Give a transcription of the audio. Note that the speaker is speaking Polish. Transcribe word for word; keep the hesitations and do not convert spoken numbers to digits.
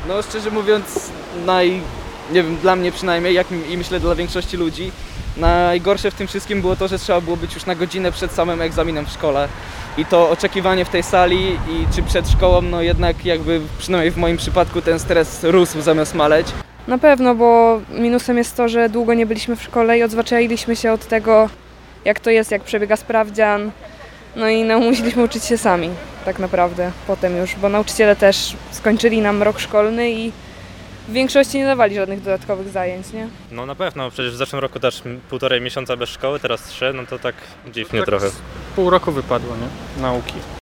No szczerze mówiąc, naj, nie wiem, dla mnie przynajmniej, jak i myślę dla większości ludzi, najgorsze w tym wszystkim było to, że trzeba było być już na godzinę przed samym egzaminem w szkole. I to oczekiwanie w tej sali i czy przed szkołą, no jednak jakby przynajmniej w moim przypadku ten stres rósł zamiast maleć. Na pewno, bo minusem jest to, że długo nie byliśmy w szkole i odzwyczailiśmy się od tego, jak to jest, jak przebiega sprawdzian. No i no, musieliśmy uczyć się sami, tak naprawdę, potem już, bo nauczyciele też skończyli nam rok szkolny i w większości nie dawali żadnych dodatkowych zajęć, nie? No na pewno, przecież w zeszłym roku też półtorej miesiąca bez szkoły, teraz trzy, no to tak dziwnie trochę. Pół roku wypadło, nie? Nauki.